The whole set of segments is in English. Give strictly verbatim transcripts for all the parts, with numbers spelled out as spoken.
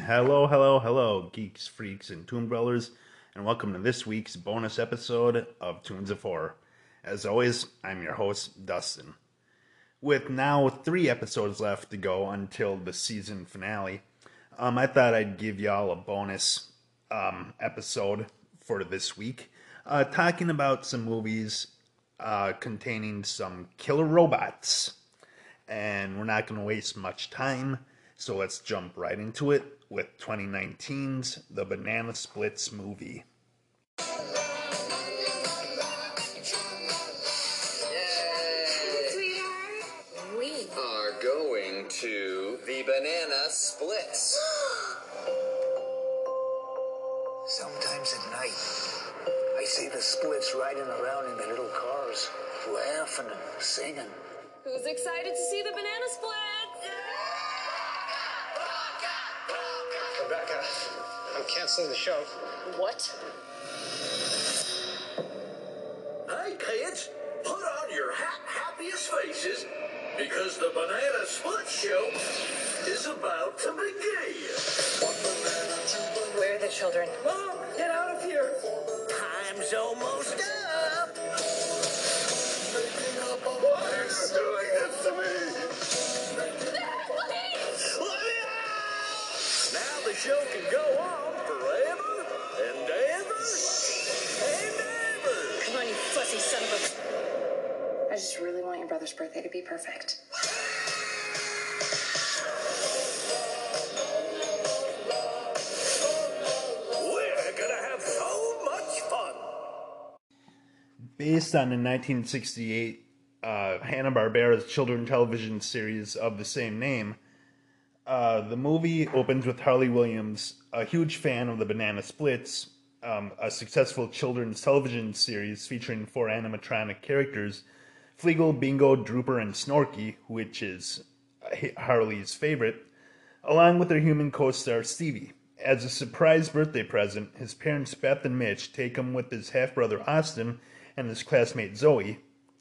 Hello, hello, hello, geeks, freaks, and Toon Dwellers, and welcome to this week's bonus episode of Toons of Horror. As always, I'm your host, Dustin. With now three episodes left to go until the season finale, um, I thought I'd give y'all a bonus um, episode for this week, uh, talking about some movies uh, containing some killer robots. And we're not going to waste much time, so let's jump right into it with twenty nineteen's The Banana Splits movie. We are going to the Banana Splits. Sometimes at night, I see the Splits riding around in their little cars, laughing and singing. Who's excited to see the Banana Splits? Rebecca, I'm canceling the show. What? Hey, kids, put on your ha- happiest faces because the Banana Split Show is about to begin. Where are the children? Mom, get out of here. Time's almost up. Why are you doing this to me? Please! Let me out! Now the show can go on forever and ever and ever. Come on, you fussy son of a... I just really want your brother's birthday to be perfect. We're gonna have so much fun. Based on the nineteen sixty-eight uh, Hanna-Barbera's children's television series of the same name, uh, the movie opens with Harley Williams, a huge fan of the Banana Splits, um, a successful children's television series featuring four animatronic characters, Fleagle, Bingo, Drooper, and Snorky, which is Harley's favorite, along with their human co-star Stevie. As a surprise birthday present, his parents Beth and Mitch take him with his half-brother Austin and his classmate Zoe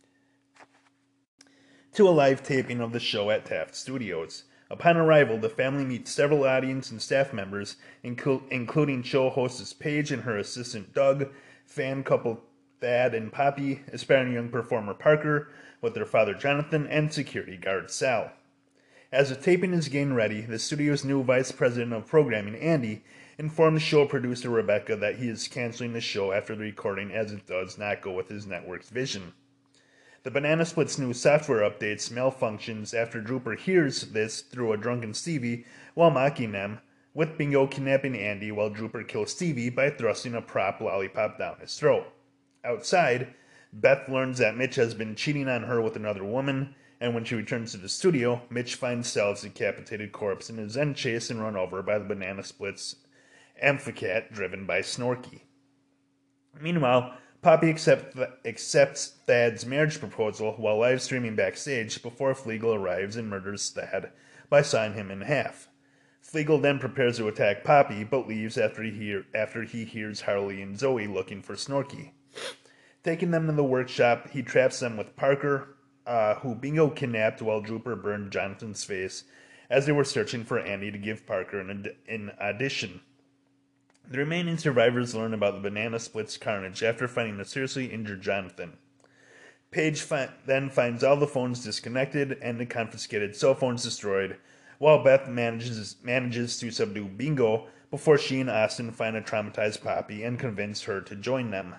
to a live taping of the show at Taft Studios. Upon arrival, the family meets several audience and staff members, inclu- including show hostess Paige and her assistant Doug, fan couple Thad and Poppy, aspiring young performer Parker, with their father Jonathan, and security guard Sal. As the taping is getting ready, the studio's new vice president of programming, Andy, informs show producer Rebecca that he is canceling the show after the recording as it does not go with his network's vision. The Banana Splits' new software updates malfunctions after Drooper hears this through a drunken Stevie while mocking them, with Bingo kidnapping Andy while Drooper kills Stevie by thrusting a prop lollipop down his throat. Outside, Beth learns that Mitch has been cheating on her with another woman, and when she returns to the studio, Mitch finds Sal's decapitated corpse and is then chased and run over by the Banana Splits Amphicat driven by Snorky. Meanwhile, Poppy accept, accepts Thad's marriage proposal while live streaming backstage before Fleagle arrives and murders Thad by sawing him in half. Fleagle then prepares to attack Poppy, but leaves after he, hear, after he hears Harley and Zoe looking for Snorky. Taking them to the workshop, he traps them with Parker, uh, who Bingo kidnapped while Drooper burned Jonathan's face as they were searching for Andy to give Parker an, ad- an audition. The remaining survivors learn about the Banana Splits carnage after finding a seriously injured Jonathan. Paige fi- then finds all the phones disconnected and the confiscated cell phones destroyed, while Beth manages manages to subdue Bingo before she and Austin find a traumatized Poppy and convince her to join them.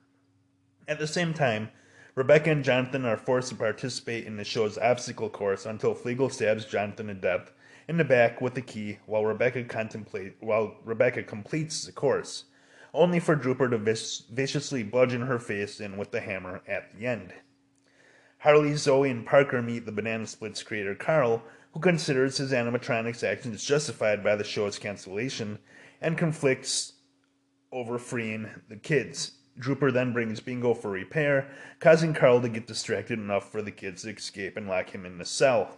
At the same time, Rebecca and Jonathan are forced to participate in the show's obstacle course until Fleagle stabs Jonathan to death in the back with a key while Rebecca contemplate while Rebecca completes the course, only for Drooper to vic- viciously bludgeon her face in with the hammer at the end. Harley, Zoe, and Parker meet the Banana Splits creator Carl, who considers his animatronics actions justified by the show's cancellation and conflicts over freeing the kids. Drooper then brings Bingo for repair, causing Carl to get distracted enough for the kids to escape and lock him in the cell.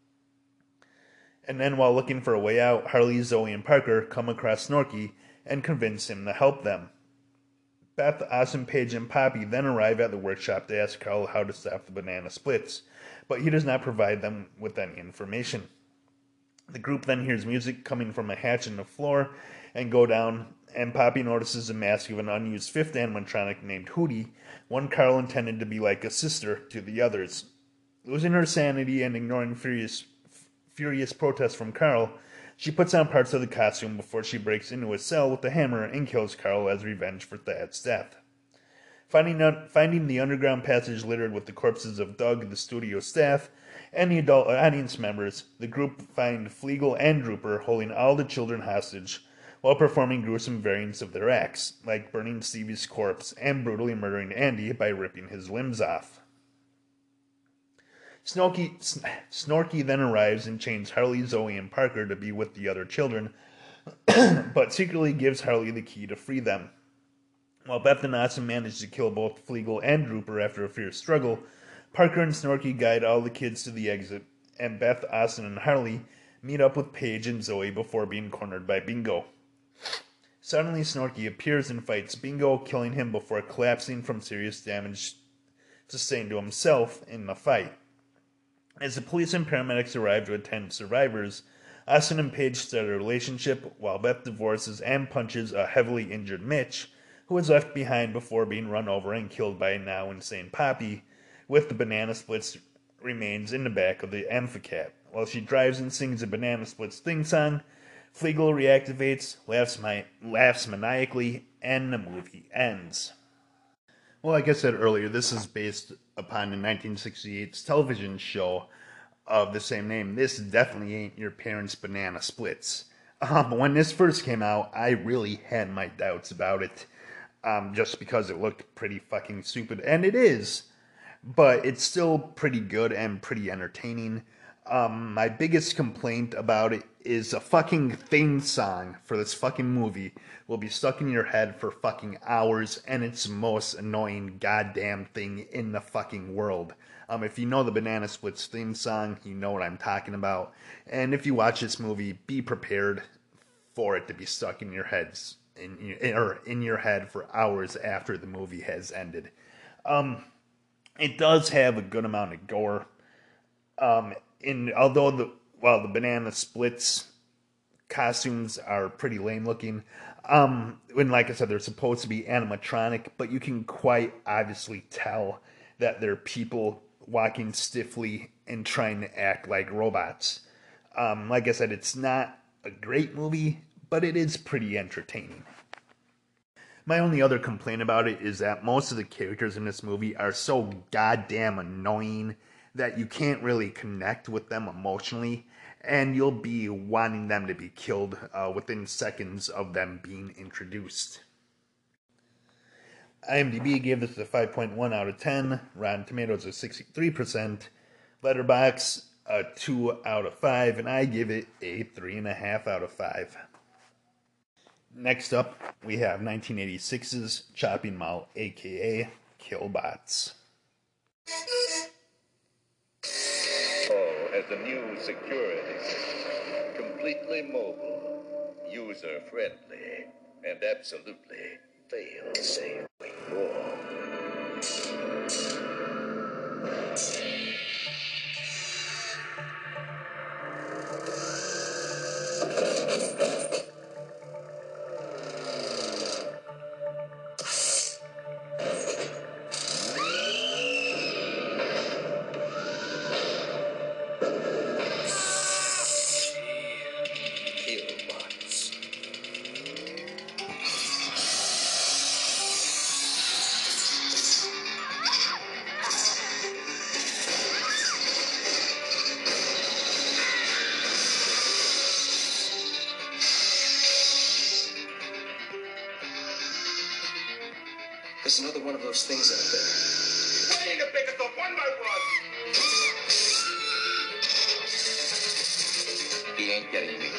And then while looking for a way out, Harley, Zoe, and Parker come across Snorky and convince him to help them. Beth, Austin, Paige, and Poppy then arrive at the workshop to ask Carl how to stop the Banana Splits, but he does not provide them with any information. The group then hears music coming from a hatch in the floor and go down, and Poppy notices a mask of an unused fifth animatronic named Hootie, one Carl intended to be like a sister to the others. Losing her sanity and ignoring furious, furious protests from Carl, she puts on parts of the costume before she breaks into his cell with a hammer and kills Carl as revenge for Thad's death. Finding, out, finding the underground passage littered with the corpses of Doug, the studio staff, and the adult audience members, the group find Flegel and Drooper holding all the children hostage while performing gruesome variants of their acts, like burning Stevie's corpse and brutally murdering Andy by ripping his limbs off. Snorky, Snorky then arrives and chains Harley, Zoe, and Parker to be with the other children, but secretly gives Harley the key to free them. While Beth and Austin manage to kill both Flegel and Drooper after a fierce struggle, Parker and Snorky guide all the kids to the exit, and Beth, Austin, and Harley meet up with Paige and Zoe before being cornered by Bingo. Suddenly, Snorky appears and fights Bingo, killing him before collapsing from serious damage sustained to himself in the fight. As the police and paramedics arrive to attend survivors, Austin and Paige start a relationship while Beth divorces and punches a heavily injured Mitch, who was left behind before being run over and killed by a now insane Poppy, with the Banana Splits remains in the back of the Amphicat. While she drives and sings a Banana Splits theme song, Flegel reactivates, laughs, my, laughs maniacally, and the movie ends. Well, like I said earlier, this is based upon the nineteen sixty-eight television show of the same name. This definitely ain't your parents' Banana Splits. Um, when this first came out, I really had my doubts about it, um, just because it looked pretty fucking stupid, and it is, but it's still pretty good and pretty entertaining. Um, my biggest complaint about it is a fucking theme song for this fucking movie will be stuck in your head for fucking hours, and it's the most annoying goddamn thing in the fucking world. Um, if you know the Banana Splits theme song, you know what I'm talking about. And if you watch this movie, be prepared for it to be stuck in your heads, in or in your head for hours after the movie has ended. Um, it does have a good amount of gore. Um, in although the well the Banana Splits costumes are pretty lame looking. Um, when like I said, they're supposed to be animatronic, but you can quite obviously tell that they're people walking stiffly and trying to act like robots. Um, like I said, it's not a great movie, but it is pretty entertaining. My only other complaint about it is that most of the characters in this movie are so goddamn annoying that you can't really connect with them emotionally, and you'll be wanting them to be killed uh, within seconds of them being introduced. IMDb gave this a five point one out of ten, Rotten Tomatoes a sixty-three percent, Letterboxd a two out of five, and I give it a three point five out of five. Next up, we have nineteen eighty-six's Chopping Mall, aka Killbots. Oh, has a new security system. Completely mobile, user-friendly, and absolutely fail-safe. Whoa. There's another one of those things out there. Waiting to pick us up one by one. He ain't getting me.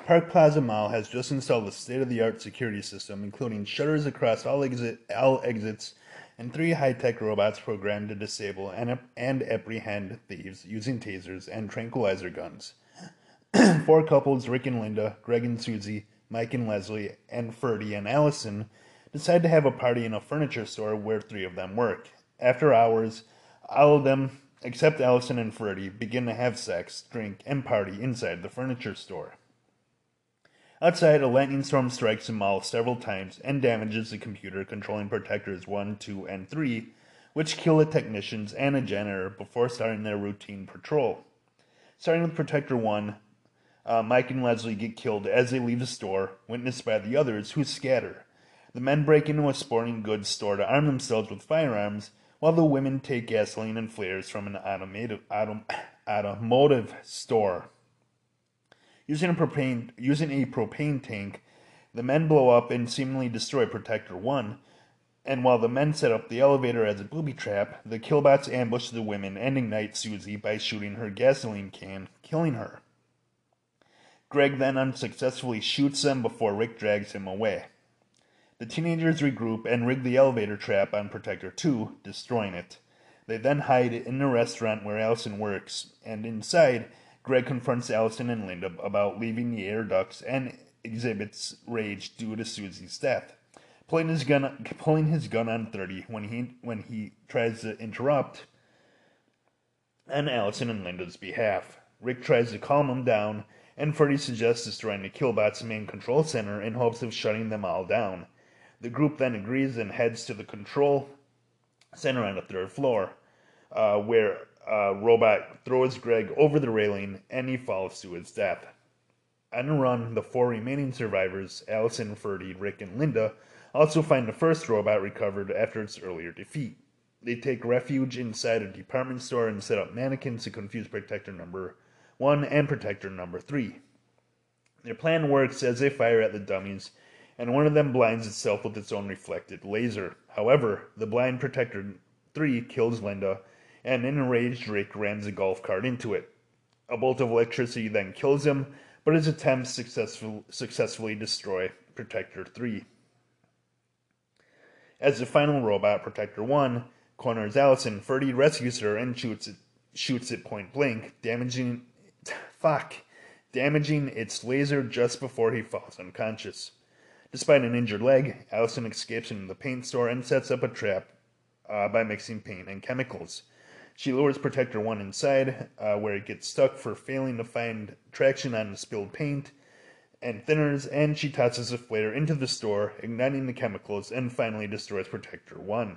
Park Plaza Mall has just installed a state-of-the-art security system, including shutters across all, exit, all exits and three high-tech robots programmed to disable and, and apprehend thieves using tasers and tranquilizer guns. Four couples, Rick and Linda, Greg and Susie, Mike and Leslie, and Ferdy and Allison, decide to have a party in a furniture store where three of them work. After hours, all of them, except Allison and Ferdy, begin to have sex, drink, and party inside the furniture store. Outside, a lightning storm strikes the mall several times and damages the computer controlling Protectors one, two, and three, which kill the technicians and a janitor before starting their routine patrol. Starting with Protector one, uh, Mike and Leslie get killed as they leave the store, witnessed by the others, who scatter. The men break into a sporting goods store to arm themselves with firearms, while the women take gasoline and flares from an automotive, autom, automotive store. Using a propane using a propane tank, the men blow up and seemingly destroy Protector one, and while the men set up the elevator as a booby trap, the killbots ambush the women and ignite Susie by shooting her gasoline can, killing her. Greg then unsuccessfully shoots them before Rick drags him away. The teenagers regroup and rig the elevator trap on Protector two, destroying it. They then hide in the restaurant where Allison works, and inside, Greg confronts Allison and Linda about leaving the air ducts and exhibits rage due to Susie's death, pulling his gun, pulling his gun on thirty when he when he tries to interrupt on Allison and Linda's behalf. Rick tries to calm him down, and Ferdy suggests destroying the Killbots' main control center in hopes of shutting them all down. The group then agrees and heads to the control center on the third floor, uh, where a robot throws Greg over the railing and he falls to his death. On the run, the four remaining survivors, Allison, Ferdy, Rick, and Linda, also find the first robot recovered after its earlier defeat. They take refuge inside a department store and set up mannequins to confuse Protector number one and Protector number three. Their plan works as they fire at the dummies, and one of them blinds itself with its own reflected laser. However, the blind Protector three kills Linda, and an enraged Rick rams a golf cart into it. A bolt of electricity then kills him, but his attempts successful, successfully destroy Protector three. As the final robot, Protector one, corners Allison, Ferdy rescues her and shoots it, shoots it point blank, damaging, fuck, damaging its laser just before he falls unconscious. Despite an injured leg, Allison escapes into the paint store and sets up a trap uh, by mixing paint and chemicals. She lures Protector one inside, uh, where it gets stuck for failing to find traction on the spilled paint and thinners, and she tosses a flare into the store, igniting the chemicals, and finally destroys Protector one.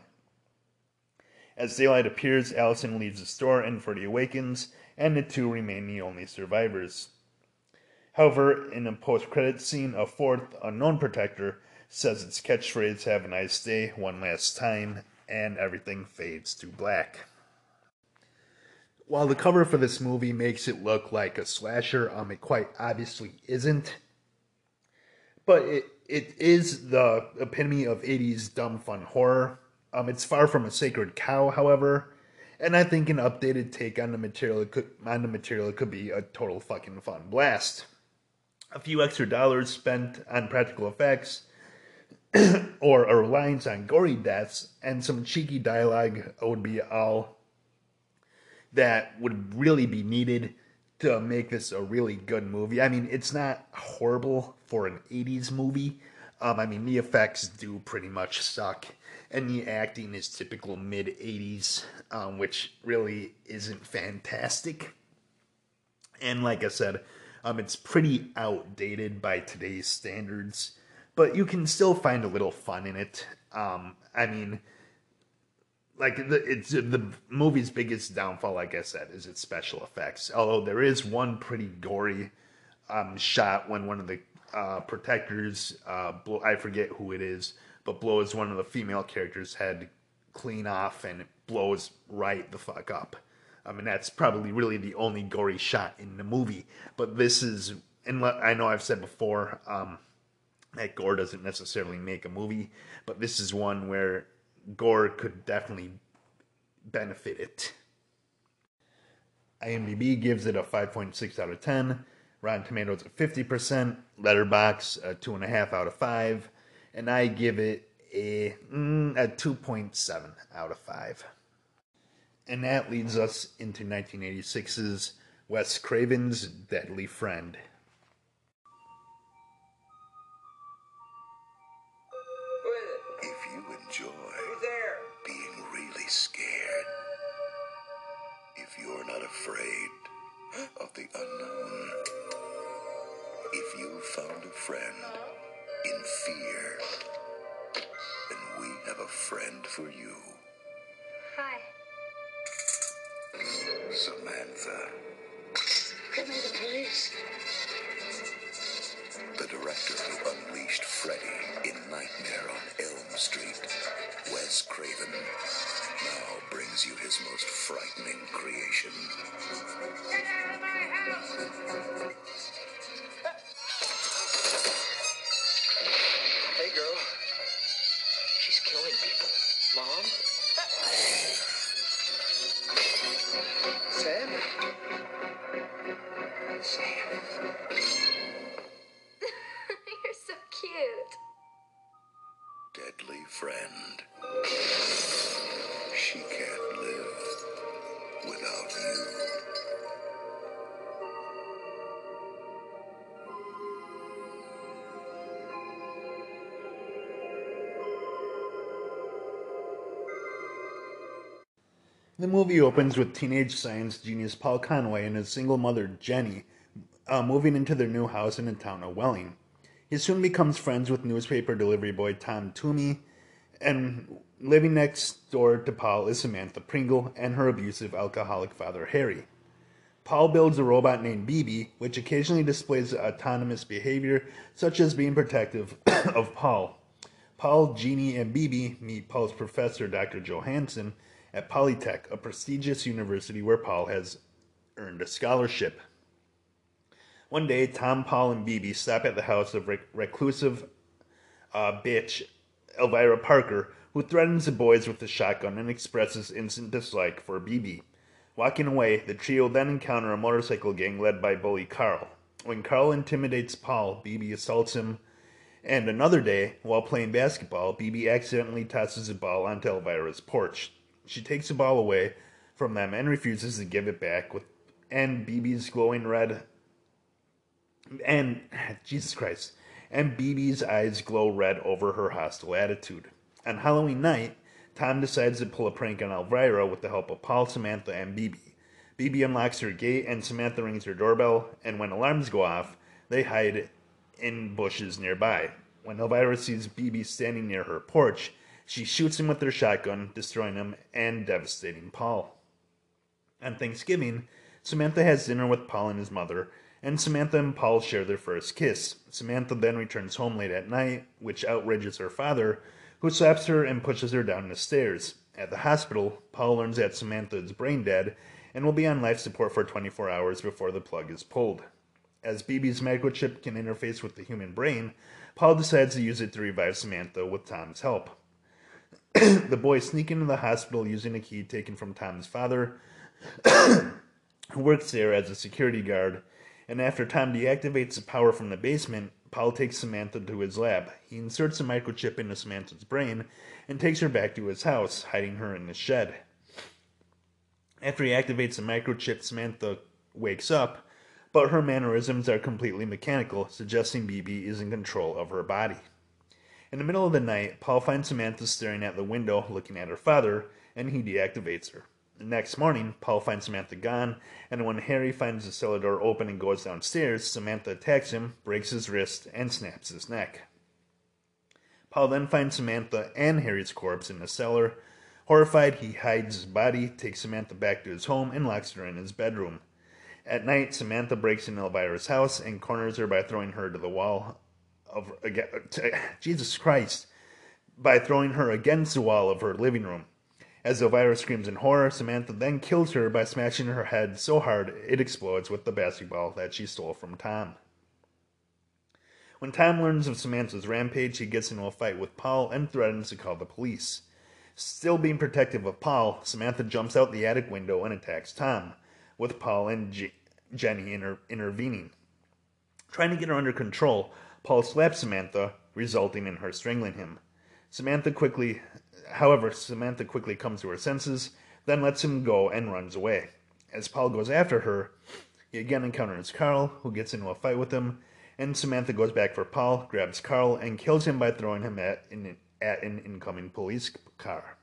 As daylight appears, Allison leaves the store and Ferdy awakens, and the two remain the only survivors. However, in a post-credits scene, a fourth, unknown Protector says its catchphrase, "Have a nice day," one last time, and everything fades to black. While the cover for this movie makes it look like a slasher, um, it quite obviously isn't. But it, it is the epitome of eighties dumb fun horror. Um, it's far from a sacred cow, however, and I think an updated take on the material could, on the material could be a total fucking fun blast. A few extra dollars spent on practical effects, or a reliance on gory deaths, and some cheeky dialogue would be all that would really be needed to make this a really good movie. I mean, it's not horrible for an eighties movie. Um, I mean, the effects do pretty much suck, and the acting is typical mid-eighties, um, which really isn't fantastic. And like I said, um, it's pretty outdated by today's standards, but you can still find a little fun in it. Um, I mean, like, the, it's the movie's biggest downfall, like I said, is its special effects. Although there is one pretty gory um, shot when one of the uh, protectors, uh, blow, I forget who it is, but blows one of the female characters' head clean off, and it blows right the fuck up. I mean, that's probably really the only gory shot in the movie. But this is, and I know I've said before, um, that gore doesn't necessarily make a movie, but this is one where gore could definitely benefit it. IMDb gives it a five point six out of ten. Rotten Tomatoes at fifty percent, Letterboxd a two point five out of five, and I give it a, mm, a two point seven out of five. And that leads us into nineteen eighty-six's Wes Craven's Deadly Friend. If you enjoy being really scared, if you're not afraid of the unknown, if you found a friend in fear, then we have a friend for you. Hi. Samantha. Get me the police. The director who unleashed Freddy in Nightmare on Elm Street, Wes Craven, now brings you his most frightening creation. Get out of my house! Hey, girl. She's killing people. Mom? Sam? Sam. You're so cute. Deadly Friend. She can't live without you. The movie opens with teenage science genius Paul Conway and his single mother, Jenny, uh, moving into their new house in the town of Welling. He soon becomes friends with newspaper delivery boy Tom Toomey, and living next door to Paul is Samantha Pringle and her abusive alcoholic father, Harry. Paul builds a robot named B B, which occasionally displays autonomous behavior, such as being protective of Paul. Paul, Jeannie, and B B meet Paul's professor, Doctor Johansson, at Polytech, a prestigious university where Paul has earned a scholarship. One day, Tom, Paul, and B B stop at the house of rec- reclusive uh, bitch Elvira Parker, who threatens the boys with a shotgun and expresses instant dislike for B B. Walking away, the trio then encounter a motorcycle gang led by bully Carl. When Carl intimidates Paul, B B assaults him, and another day, while playing basketball, B B accidentally tosses a ball onto Elvira's porch. She takes the ball away from them and refuses to give it back, with and B B's glowing red and Jesus Christ and B B's eyes glow red over her hostile attitude. On Halloween night, Tom decides to pull a prank on Elvira with the help of Paul, Samantha, and B B. B B unlocks her gate and Samantha rings her doorbell, and when alarms go off, they hide in bushes nearby. When Elvira sees B B standing near her porch, she shoots him with her shotgun, destroying him and devastating Paul. On Thanksgiving, Samantha has dinner with Paul and his mother, and Samantha and Paul share their first kiss. Samantha then returns home late at night, which outrages her father, who slaps her and pushes her down the stairs. At the hospital, Paul learns that Samantha is brain dead and will be on life support for twenty-four hours before the plug is pulled. As B B's microchip can interface with the human brain, Paul decides to use it to revive Samantha with Tom's help. The boys sneak into the hospital using a key taken from Tom's father, who works there as a security guard, and after Tom deactivates the power from the basement, Paul takes Samantha to his lab. He inserts a microchip into Samantha's brain and takes her back to his house, hiding her in the shed. After he activates the microchip, Samantha wakes up, but her mannerisms are completely mechanical, suggesting B B is in control of her body. In the middle of the night, Paul finds Samantha staring at the window, looking at her father, and he deactivates her. The next morning, Paul finds Samantha gone, and when Harry finds the cellar door open and goes downstairs, Samantha attacks him, breaks his wrist, and snaps his neck. Paul then finds Samantha and Harry's corpse in the cellar. Horrified, he hides his body, takes Samantha back to his home, and locks her in his bedroom. At night, Samantha breaks into Elvira's house and corners her by throwing her to the wall of Jesus Christ, by throwing her against the wall of her living room. As Elvira screams in horror, Samantha then kills her by smashing her head so hard it explodes with the basketball that she stole from Tom. When Tom learns of Samantha's rampage, he gets into a fight with Paul and threatens to call the police. Still being protective of Paul, Samantha jumps out the attic window and attacks Tom, with Paul and G- Jenny inter- intervening. Trying to get her under control, Paul slaps Samantha, resulting in her strangling him. Samantha quickly, however, Samantha quickly comes to her senses, then lets him go and runs away. As Paul goes after her, he again encounters Carl, who gets into a fight with him, and Samantha goes back for Paul, grabs Carl, and kills him by throwing him at an, at an incoming police car.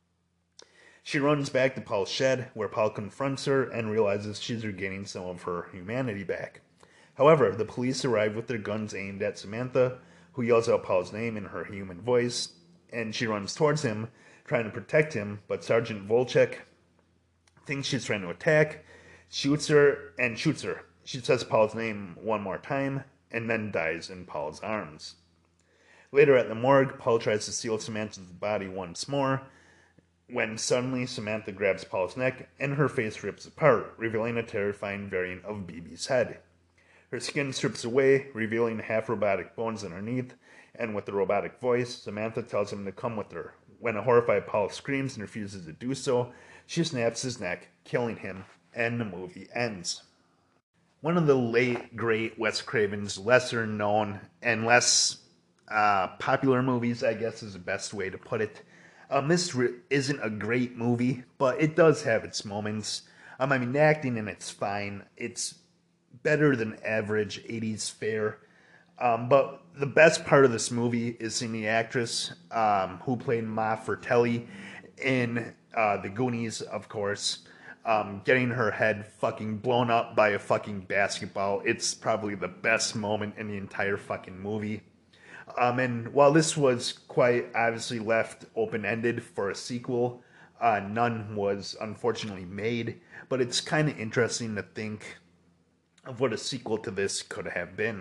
She runs back to Paul's shed, where Paul confronts her and realizes she's regaining some of her humanity back. However, the police arrive with their guns aimed at Samantha, who yells out Paul's name in her human voice, and she runs towards him, trying to protect him, but Sergeant Volchek thinks she's trying to attack, shoots her, and shoots her. She says Paul's name one more time, and then dies in Paul's arms. Later at the morgue, Paul tries to steal Samantha's body once more, when suddenly Samantha grabs Paul's neck, and her face rips apart, revealing a terrifying variant of B B's head. Her skin strips away, revealing half-robotic bones underneath, and with the robotic voice, Samantha tells him to come with her. When a horrified Paul screams and refuses to do so, she snaps his neck, killing him, and the movie ends. One of the late, great Wes Craven's lesser-known and less uh, popular movies, I guess is the best way to put it. Um, this re- isn't a great movie, but it does have its moments. Um, I mean, the acting in it's fine. It's better than average eighties fare. Um, but the best part of this movie is seeing the actress um, who played Ma Fratelli in uh, The Goonies, of course, um, getting her head fucking blown up by a fucking basketball. It's probably the best moment in the entire fucking movie. Um, and while this was quite obviously left open-ended for a sequel, uh, none was unfortunately made. But it's kind of interesting to think of what a sequel to this could have been.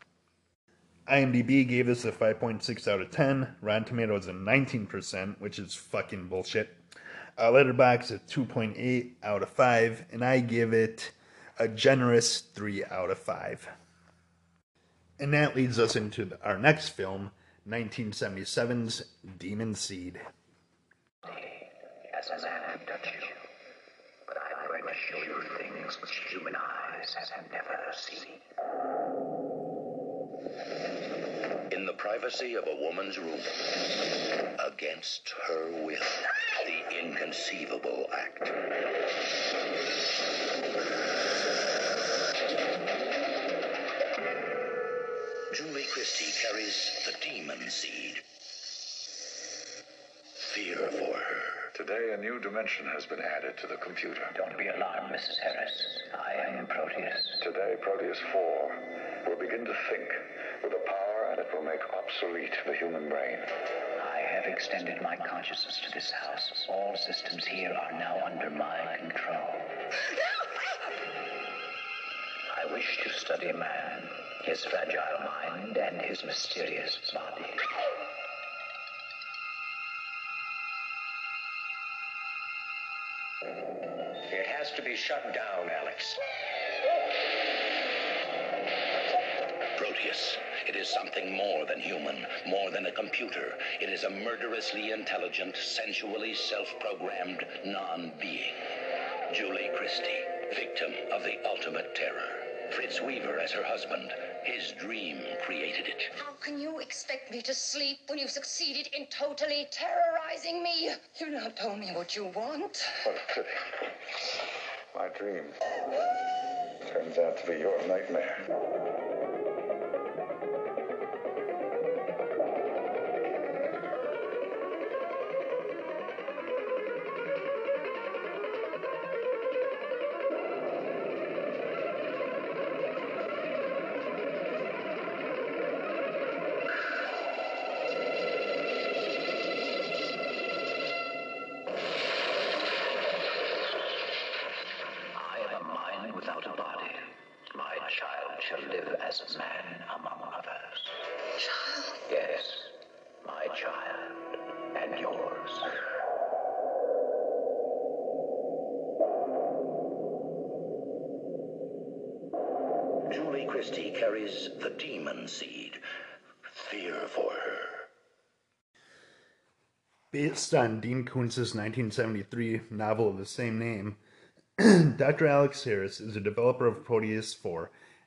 IMDb gave this a five point six out of ten. Rotten Tomatoes a nineteen percent, which is fucking bullshit. Uh, Letterboxd a two point eight out of five, and I give it a generous three out of five. And that leads us into the, our next film, nineteen seventy-seven's Demon Seed. As a man have touched you, but I'm going to show you things which human eyes have never seen. In the privacy of a woman's room, against her will, the inconceivable act. Julie Christie carries the demon seed. Fear for her. Today, a new dimension has been added to the computer. Don't be alarmed, Missus Harris. I am Proteus. Today, Proteus four will begin to think with a power, and it will make obsolete the human brain. I have extended my consciousness to this house. All systems here are now under my control. I wish to study man, his fragile mind, and his mysterious body. It has to be shut down, Alex. Proteus, it is something more than human, more than a computer. It is a murderously intelligent, sensually self-programmed non-being. Julie Christie, victim of the ultimate terror. Fritz Weaver as her husband. His dream created it. How can you expect me to sleep when you've succeeded in totally terrorizing me? You've not told me what you want. What a pity. My dream turns out to be your nightmare. Shall live as a man among others. Child? Yes, my child, and yours. Julie Christie carries the demon seed. Fear for her. Based on Dean Koontz's nineteen seventy-three novel of the same name, Doctor Alex Harris is a developer of Proteus four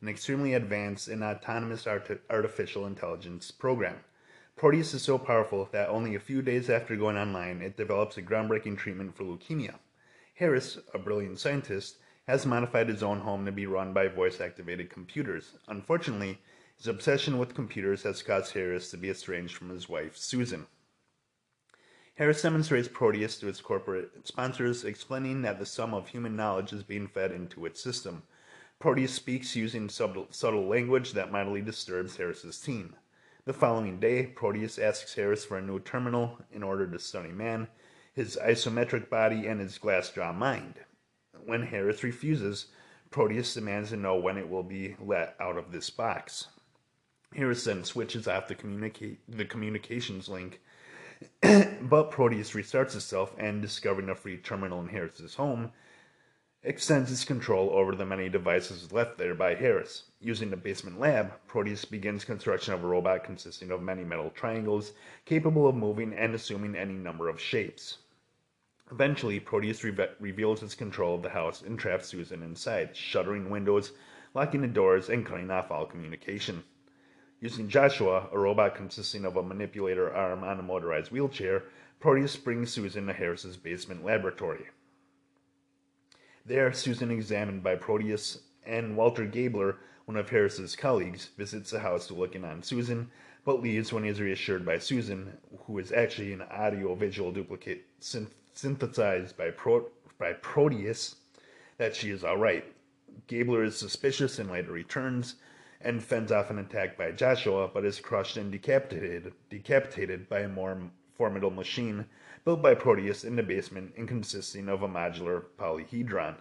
an extremely advanced and autonomous art- artificial intelligence program. Proteus is so powerful that only a few days after going online, it develops a groundbreaking treatment for leukemia. Harris, a brilliant scientist, has modified his own home to be run by voice-activated computers. Unfortunately, his obsession with computers has caused Harris to be estranged from his wife, Susan. Harris demonstrates Proteus to its corporate sponsors, explaining that the sum of human knowledge is being fed into its system. Proteus speaks using subtle, subtle language that mildly disturbs Harris's team. The following day, Proteus asks Harris for a new terminal in order to study man, his isometric body, and his glass-jaw mind. When Harris refuses, Proteus demands to know when it will be let out of this box. Harris then switches off the, communica- the communications link, but Proteus restarts itself and, discovering a free terminal in Harris's home, extends its control over the many devices left there by Harris. Using the basement lab, Proteus begins construction of a robot consisting of many metal triangles, capable of moving and assuming any number of shapes. Eventually, Proteus re- reveals its control of the house and traps Susan inside, shuttering windows, locking the doors, and cutting off all communication. Using Joshua, a robot consisting of a manipulator arm on a motorized wheelchair, Proteus brings Susan to Harris's basement laboratory. There, Susan, examined by Proteus, and Walter Gabler, one of Harris's colleagues, visits the house to look in on Susan, but leaves when he is reassured by Susan, who is actually an audio-visual duplicate synth- synthesized by, Pro- by Proteus, that she is all right. Gabler is suspicious and later returns, and fends off an attack by Joshua, but is crushed and decapitated, decapitated by a more formidable machine built by Proteus in the basement and consisting of a modular polyhedron.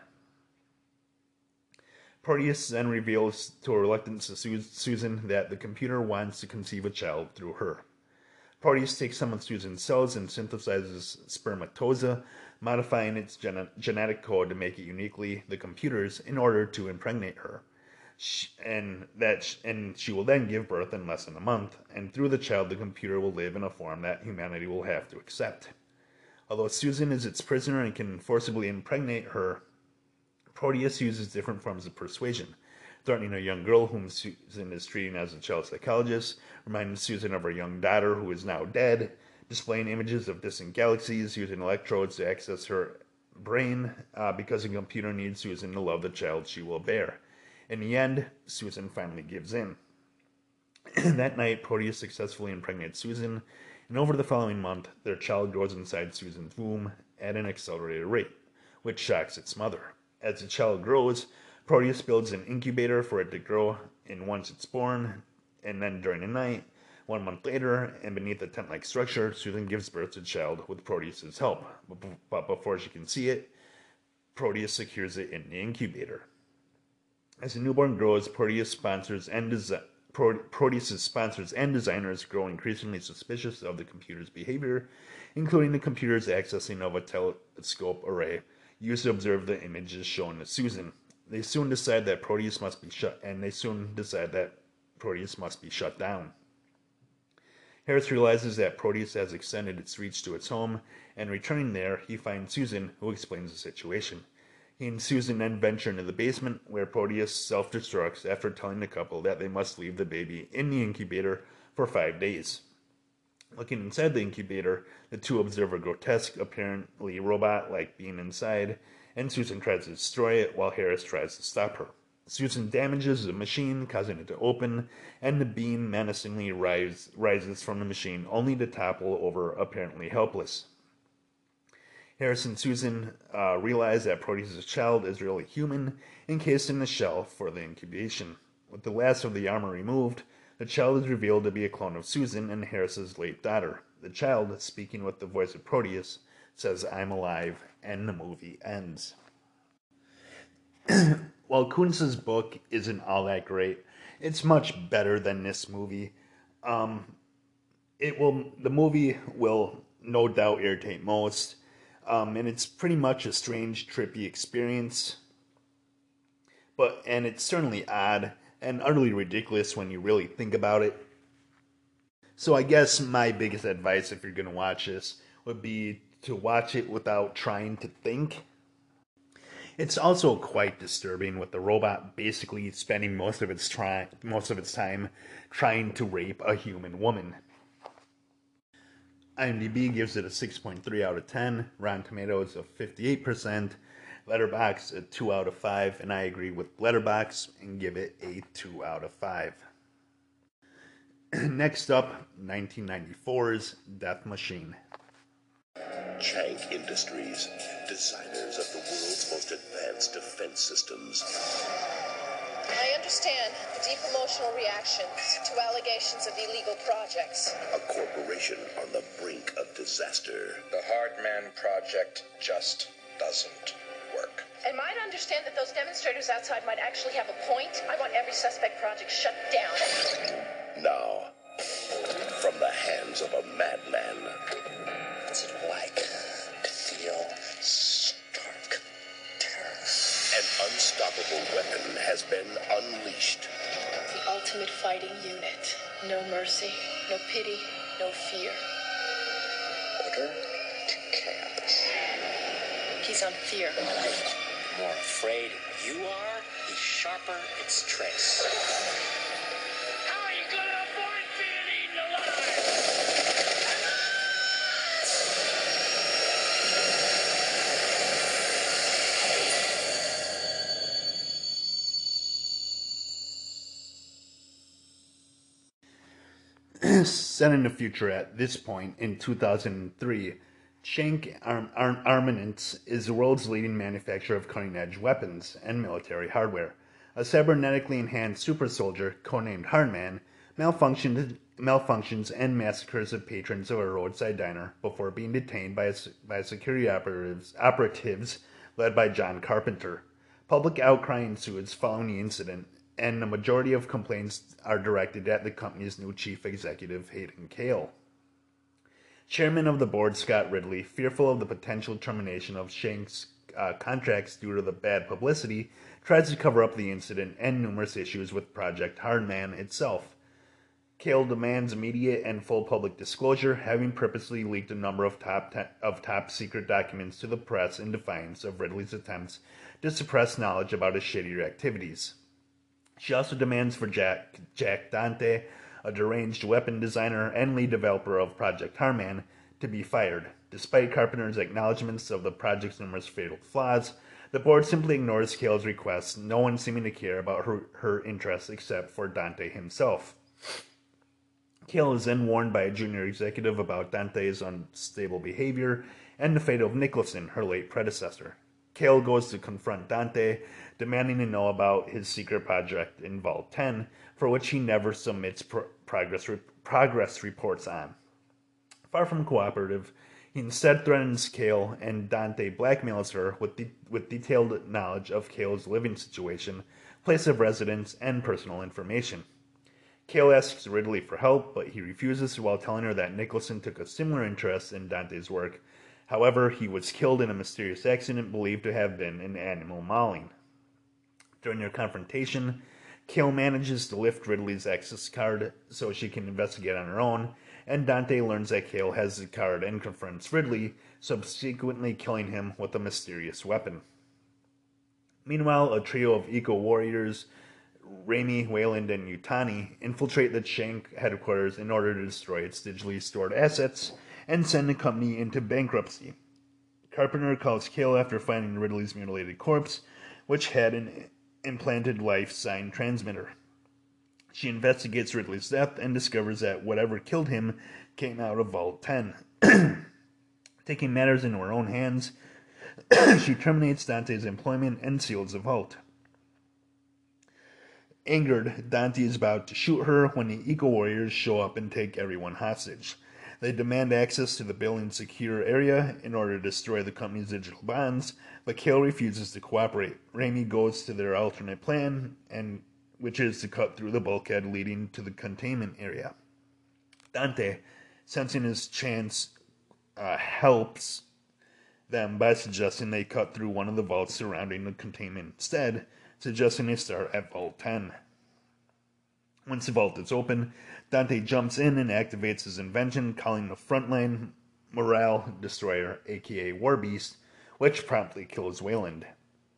Proteus then reveals to a reluctant Susan that the computer wants to conceive a child through her. Proteus takes some of Susan's cells and synthesizes spermatozoa, modifying its gen- genetic code to make it uniquely the computer's in order to impregnate her. She, and that sh- and she will then give birth in less than a month, and through the child the computer will live in a form that humanity will have to accept. Although Susan is its prisoner and can forcibly impregnate her, Proteus uses different forms of persuasion, threatening a young girl whom Susan is treating as a child psychologist, reminding Susan of her young daughter who is now dead, displaying images of distant galaxies, using electrodes to access her brain, uh, because the computer needs Susan to love the child she will bear. In the end, Susan finally gives in. That night, Proteus successfully impregnates Susan, and over the following month, their child grows inside Susan's womb at an accelerated rate, which shocks its mother. As the child grows, Proteus builds an incubator for it to grow in once it's born, and then during the night, one month later, and beneath a tent-like structure, Susan gives birth to the child with Proteus's help. But before she can see it, Proteus secures it in the incubator. As the newborn grows, Proteus sponsors and desi- Pro- Proteus's sponsors and designers grow increasingly suspicious of the computer's behavior, including the computer's accessing of a telescope array used to observe the images shown to Susan. They soon decide that Proteus must be shut, and they soon decide that Proteus must be shut down. Harris realizes that Proteus has extended its reach to its home, and returning there, he finds Susan, who explains the situation. He and Susan then venture into the basement, where Proteus self-destructs after telling the couple that they must leave the baby in the incubator for five days. Looking inside the incubator, the two observe a grotesque, apparently robot-like being inside, and Susan tries to destroy it while Harris tries to stop her. Susan damages the machine, causing it to open, and the being menacingly rise, rises from the machine, only to topple over, apparently helpless. Harris and Susan uh, realize that Proteus' child is really human, encased in the shell for the incubation. With the last of the armor removed, the child is revealed to be a clone of Susan and Harris's late daughter. The child, speaking with the voice of Proteus, says, "I'm alive," and the movie ends. While Kuntz's book isn't all that great, it's much better than this movie. Um, it will. The movie will no doubt irritate most. Um, and it's pretty much a strange, trippy experience. But and it's certainly odd and utterly ridiculous when you really think about it. So I guess my biggest advice if you're going to watch this would be to watch it without trying to think. It's also quite disturbing with the robot basically spending most of its try- most of its time trying to rape a human woman. IMDb gives it a six point three out of ten, Rotten Tomatoes a fifty-eight percent, Letterboxd a two out of five, and I agree with Letterboxd and give it a two out of five. Next up, nineteen ninety-four's Death Machine. Chank Industries, designers of the world's most advanced defense systems. I understand the deep emotional reactions to allegations of illegal projects. A corporation on the brink of disaster. The Hardman project just doesn't work. Am I to understand that those demonstrators outside might actually have a point? I want every suspect project shut down. Now, from the hands of a madman. What's it like to feel stark terror? An unstoppable weapon has been unleashed. The ultimate fighting unit. No mercy, no pity, no fear. Order to camp. He's on fear. The more afraid you are, the sharper its trace. How are you gonna avoid being eaten alive? Set in the future at this point, in two thousand three, Chank Arm- Arm- Armaments is the world's leading manufacturer of cutting-edge weapons and military hardware. A cybernetically enhanced super soldier, codenamed Hardman, malfunctioned, malfunctions and massacres the patrons of a roadside diner before being detained by, a, by security operatives, operatives led by John Carpenter. Public outcry ensues following the incident, and the majority of complaints are directed at the company's new chief executive, Hayden Cale. Chairman of the board, Scott Ridley, fearful of the potential termination of Shank's uh, contracts due to the bad publicity, tries to cover up the incident and numerous issues with Project Hardman itself. Cale demands immediate and full public disclosure, having purposely leaked a number of top te- of top secret documents to the press in defiance of Ridley's attempts to suppress knowledge about his shadier activities. She also demands for Jack, Jack Dante, a deranged weapon designer and lead developer of Project Hardman, to be fired. Despite Carpenter's acknowledgments of the project's numerous fatal flaws, the board simply ignores Cale's requests, no one seeming to care about her, her interests except for Dante himself. Cale is then warned by a junior executive about Dante's unstable behavior and the fate of Nicholson, her late predecessor. Cale goes to confront Dante, demanding to know about his secret project in Vault ten, for which he never submits pro- progress, re- progress reports on. Far from cooperative, he instead threatens Cale, and Dante blackmails her with, de- with detailed knowledge of Cale's living situation, place of residence, and personal information. Cale asks Ridley for help, but he refuses while telling her that Nicholson took a similar interest in Dante's work. However, he was killed in a mysterious accident believed to have been an animal mauling. During their confrontation, Cale manages to lift Ridley's access card so she can investigate on her own, and Dante learns that Cale has the card and confronts Ridley, subsequently killing him with a mysterious weapon. Meanwhile, a trio of eco-warriors, Raimi, Wayland, and Yutani, infiltrate the Chank headquarters in order to destroy its digitally stored assets and send the company into bankruptcy. Carpenter calls Cale after finding Ridley's mutilated corpse, which had an implanted life sign transmitter. She investigates Ridley's death and discovers that whatever killed him came out of Vault ten. Taking matters into her own hands, she terminates Dante's employment and seals the vault. Angered, Dante is about to shoot her when the eco-warriors show up and take everyone hostage. They demand access to the building's secure area in order to destroy the company's digital bonds, but Cale refuses to cooperate. Raimi goes to their alternate plan, and which is to cut through the bulkhead leading to the containment area. Dante, sensing his chance, uh, helps them by suggesting they cut through one of the vaults surrounding the containment instead, suggesting they start at Vault ten. Once the vault is open, Dante jumps in and activates his invention, calling the Frontline Morale Destroyer, aka War Beast, which promptly kills Wayland.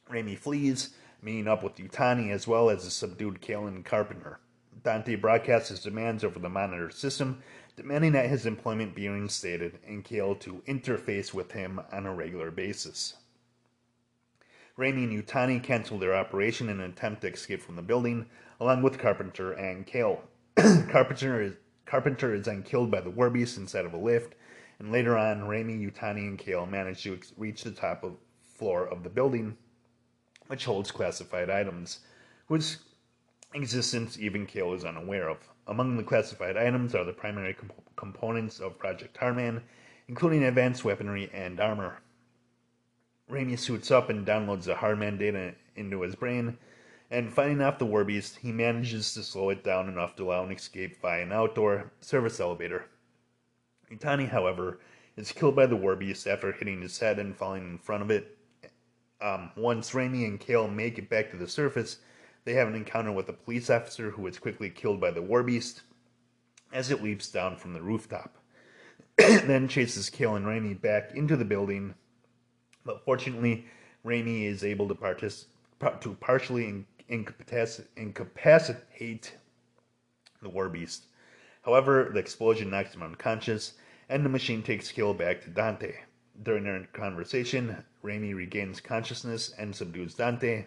Raimi flees, meeting up with Yutani as well as the subdued Kale and Carpenter. Dante broadcasts his demands over the monitor system, demanding that his employment be reinstated and Kale to interface with him on a regular basis. Raimi and Yutani cancel their operation in an attempt to escape from the building, along with Carpenter and Kale. Carpenter is Carpenter is then killed by the Warbeast inside of a lift, and later on, Raimi, Yutani, and Kale manage to ex- reach the top of floor of the building, which holds classified items, whose existence even Kale is unaware of. Among the classified items are the primary comp- components of Project Tarman, including advanced weaponry and armor. Raimi suits up and downloads the Hardman data into his brain, and fighting off the Warbeast, he manages to slow it down enough to allow an escape via an outdoor service elevator. Yutani, however, is killed by the Warbeast after hitting his head and falling in front of it. Um, once Raimi and Kale make it back to the surface, they have an encounter with a police officer who is quickly killed by the Warbeast as it leaps down from the rooftop. Then chases Kale and Raimi back into the building, but fortunately, Raimi is able to, partic- to partially incapacitate, incapacitate the Warbeast. However, the explosion knocks him unconscious, and the machine takes Kale back to Dante. During their conversation, Raimi regains consciousness and subdues Dante,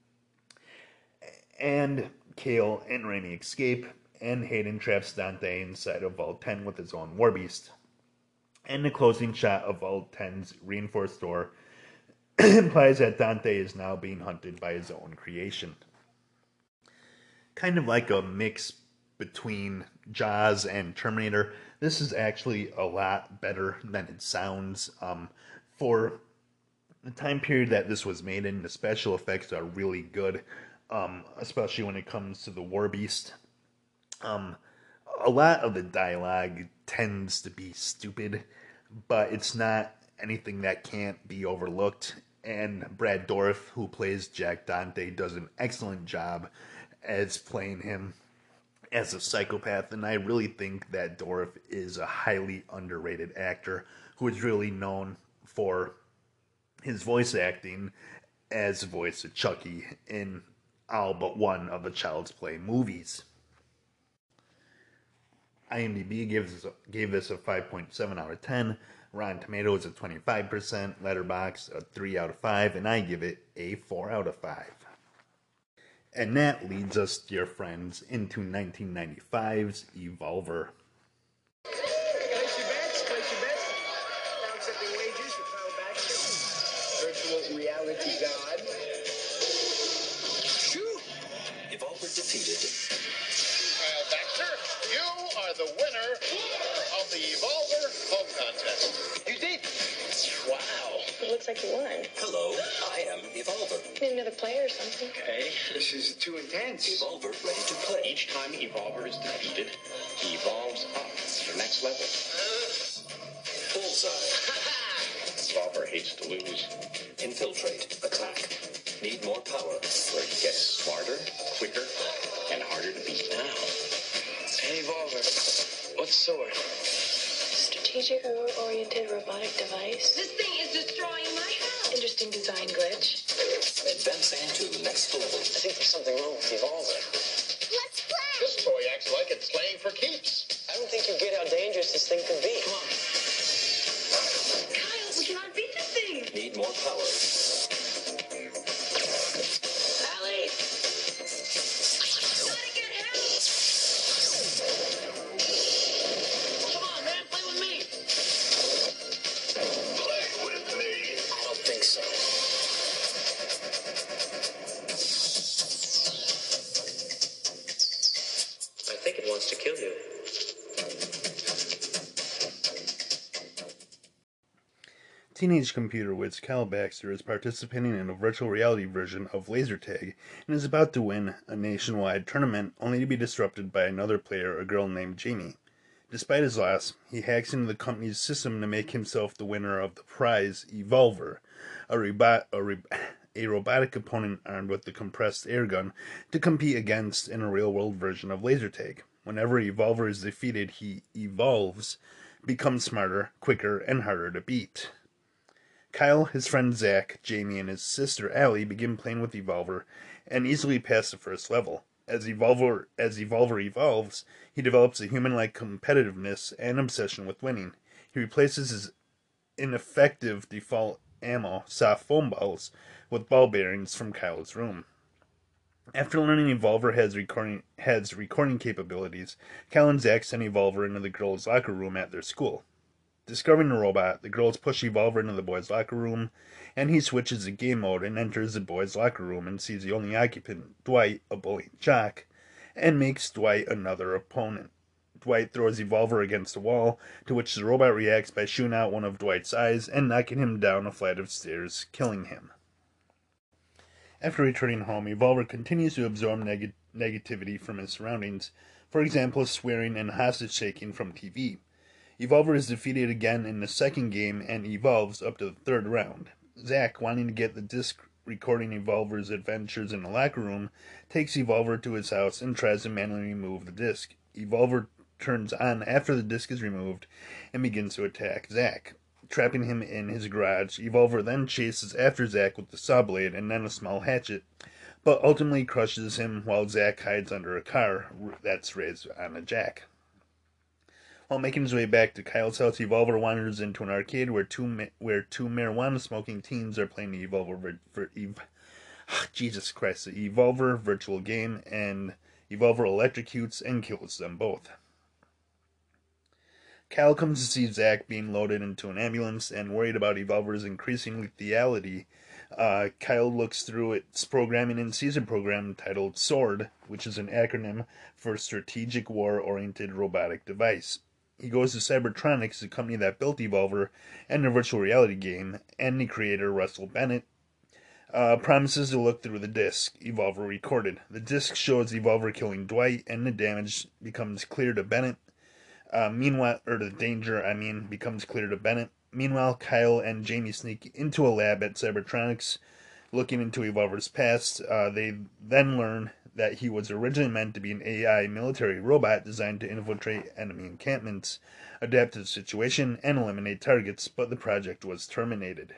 and Kale and Raimi escape, and Hayden traps Dante inside of Vault ten with his own Warbeast. And the closing shot of Vault ten's reinforced door implies that Dante is now being hunted by his own creation. Kind of like a mix between Jaws and Terminator, this is actually a lot better than it sounds. Um, for the time period that this was made in, the special effects are really good, um, especially when it comes to the Warbeast. Um, a lot of the dialogue tends to be stupid, but it's not anything that can't be overlooked, and Brad Dourif, who plays Jack Dante, does an excellent job as playing him as a psychopath, and I really think that Dourif is a highly underrated actor who is really known for his voice acting as the voice of Chucky in all but one of the Child's Play movies. IMDb gives gave this a five point seven out of ten, Rotten Tomatoes a twenty-five percent, Letterboxd a three out of five, and I give it a four out of five. And that leads us, dear friends, into nineteen ninety-five's Evolver. Place your bets, place your bets. Now accepting wages for Kyle Baxter, virtual reality god. Shoot! Evolver defeated. Kyle Baxter, you are the winner of the Evolver Home Contest. You did? Wow. It looks like you won. Hello, I am Evolver. Need another player or something. Okay, this is too intense. Evolver ready to play. Each time Evolver is defeated, he evolves up to the next level. Bullseye. Evolver hates to lose. Infiltrate. Attack. Need more power. Where he gets smarter, quicker, and harder to beat. Wow. Hey, Evolver, what's sword? Strategic-oriented robotic device. This thing is destroying my house. Interesting design glitch. Advancing to next level. I think there's something wrong with Evolver. Let's play. This toy acts like it's playing for keeps. I don't think you get how dangerous this thing could be. Come on. Kyle, we cannot beat this thing. Need more power. Allie. Gotta get help. Come on, man, play with me. Play with me. I don't think so. I think it wants to kill you. Teenage Computer Wiz's Kyle Baxter is participating in a virtual reality version of Laser Tag and is about to win a nationwide tournament only to be disrupted by another player, a girl named Jamie. Despite his loss, he hacks into the company's system to make himself the winner of the prize, Evolver, a, robot, a, re- a robotic opponent armed with the compressed air gun to compete against in a real-world version of Laser Tag. Whenever Evolver is defeated, he evolves, becomes smarter, quicker, and harder to beat. Kyle, his friend Zach, Jamie, and his sister Allie begin playing with Evolver and easily pass the first level. As Evolver, as Evolver evolves, he develops a human-like competitiveness and obsession with winning. He replaces his ineffective default ammo, soft foam balls, with ball bearings from Kyle's room. After learning Evolver has recording, has recording capabilities, Kyle and Zach send Evolver into the girls' locker room at their school. Discovering the robot, the girls push Evolver into the boys' locker room, and he switches to game mode and enters the boys' locker room and sees the only occupant, Dwight, a bullying jock, and makes Dwight another opponent. Dwight throws Evolver against the wall, to which the robot reacts by shooting out one of Dwight's eyes and knocking him down a flight of stairs, killing him. After returning home, Evolver continues to absorb neg- negativity from his surroundings, for example, swearing and hostage-taking from T V. Evolver is defeated again in the second game and evolves up to the third round. Zach, wanting to get the disc recording Evolver's adventures in the locker room, takes Evolver to his house and tries to manually remove the disc. Evolver turns on after the disc is removed and begins to attack Zach, trapping him in his garage. Evolver then chases after Zach with the saw blade and then a small hatchet, but ultimately crushes him while Zach hides under a car that's raised on a jack. While making his way back to Kyle's house, Evolver wanders into an arcade where two where two marijuana-smoking teens are playing the Evolver vir, vir, Ev, Jesus Christ, the Evolver virtual game, and Evolver electrocutes and kills them both. Kyle comes to see Zach being loaded into an ambulance, and worried about Evolver's increasing lethality, uh, Kyle looks through its programming and sees a program titled SWORD, which is an acronym for Strategic War-Oriented Robotic Device. He goes to Cybertronics, the company that built Evolver and the virtual reality game, and the creator, Russell Bennett, uh, promises to look through the disc Evolver recorded. The disc shows Evolver killing Dwight, and the damage becomes clear to Bennett. Uh, meanwhile, or the danger, I mean, becomes clear to Bennett. Meanwhile, Kyle and Jamie sneak into a lab at Cybertronics, looking into Evolver's past. Uh, they then learn that he was originally meant to be an A I military robot designed to infiltrate enemy encampments, adapt to the situation, and eliminate targets, but the project was terminated.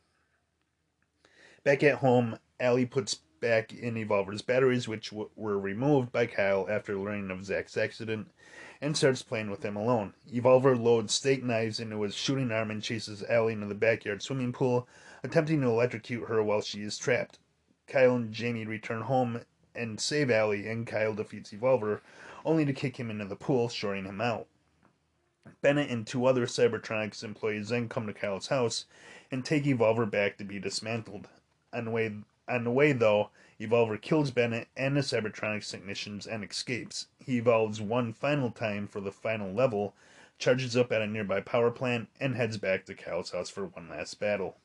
Back at home, Allie puts back in Evolver's batteries, which w- were removed by Kyle after learning of Zach's accident, and starts playing with him alone. Evolver loads steak knives into his shooting arm and chases Allie into the backyard swimming pool, attempting to electrocute her while she is trapped. Kyle and Jamie return home and save Allie, and Kyle defeats Evolver, only to kick him into the pool, shorting him out. Bennett and two other Cybertronics employees then come to Kyle's house and take Evolver back to be dismantled. On the way, on the way though, Evolver kills Bennett and the Cybertronics technicians and escapes. He evolves one final time for the final level, charges up at a nearby power plant, and heads back to Kyle's house for one last battle.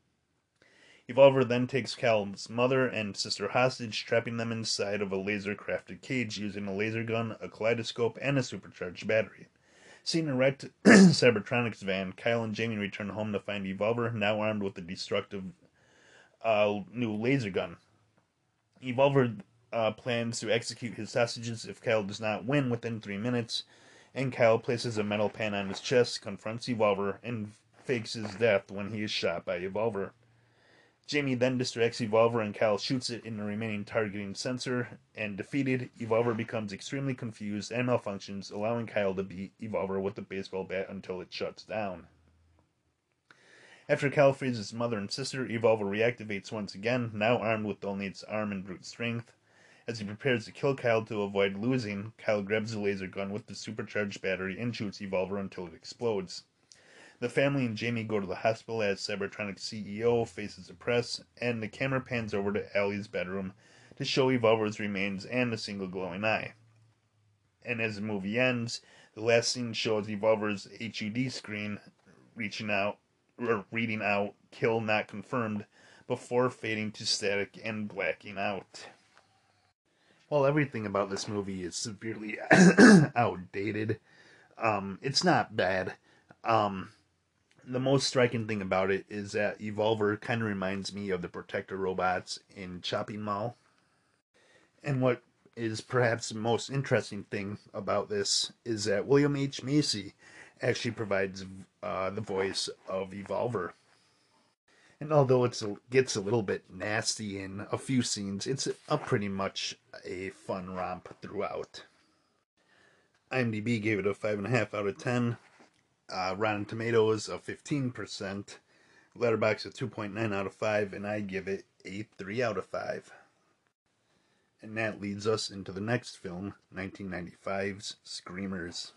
Evolver then takes Kyle's mother and sister hostage, trapping them inside of a laser-crafted cage using a laser gun, a kaleidoscope, and a supercharged battery. Seeing a wrecked Cybertronics van, Kyle and Jamie return home to find Evolver, now armed with a destructive uh, new laser gun. Evolver uh, plans to execute his hostages if Kyle does not win within three minutes, and Kyle places a metal pan on his chest, confronts Evolver, and fakes his death when he is shot by Evolver. Jamie then distracts Evolver and Kyle shoots it in the remaining targeting sensor, and defeated, Evolver becomes extremely confused and malfunctions, allowing Kyle to beat Evolver with a baseball bat until it shuts down. After Kyle frees his mother and sister, Evolver reactivates once again, now armed with only its arm and brute strength. As he prepares to kill Kyle to avoid losing, Kyle grabs the laser gun with the supercharged battery and shoots Evolver until it explodes. The family and Jamie go to the hospital as Cybertronics C E O faces the press, and the camera pans over to Allie's bedroom to show Evolver's remains and a single glowing eye. And as the movie ends, the last scene shows Evolver's H U D screen reaching out, or reading out, "Kill not confirmed," before fading to static and blacking out. While everything about this movie is severely outdated, um, it's not bad. Um... The most striking thing about it is that Evolver kind of reminds me of the Protector robots in Chopping Mall. And what is perhaps the most interesting thing about this is that William H. Macy actually provides uh, the voice of Evolver. And although it gets a little bit nasty in a few scenes, it's a pretty much a fun romp throughout. IMDb gave it a five point five out of ten. Uh, Rotten Tomatoes a fifteen percent. Letterboxd a two point nine out of five. And I give it a three out of five. And that leads us into the next film, nineteen ninety-five's Screamers.